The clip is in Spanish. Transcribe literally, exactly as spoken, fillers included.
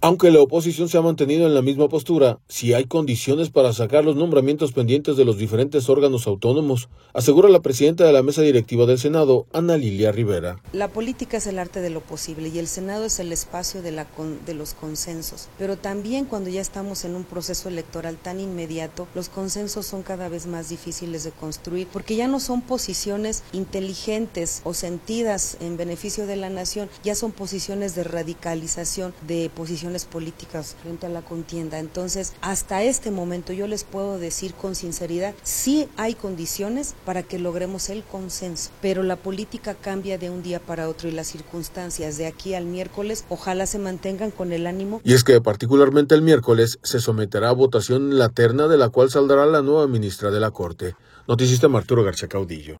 Aunque la oposición se ha mantenido en la misma postura, sí hay condiciones para sacar los nombramientos pendientes de los diferentes órganos autónomos, asegura la presidenta de la mesa directiva del Senado, Ana Lilia Rivera. La política es el arte de lo posible y el Senado es el espacio de, la con, de los consensos, pero también cuando ya estamos en un proceso electoral tan inmediato, los consensos son cada vez más difíciles de construir, porque ya no son posiciones inteligentes o sentidas en beneficio de la nación, ya son posiciones de radicalización, de posiciones políticas frente a la contienda. Entonces, hasta este momento yo les puedo decir con sinceridad, sí hay condiciones para que logremos el consenso, pero la política cambia de un día para otro y las circunstancias de aquí al miércoles ojalá se mantengan con el ánimo. Y es que particularmente el miércoles se someterá a votación la terna de la cual saldrá la nueva ministra de la Corte. Noticista Arturo García Caudillo.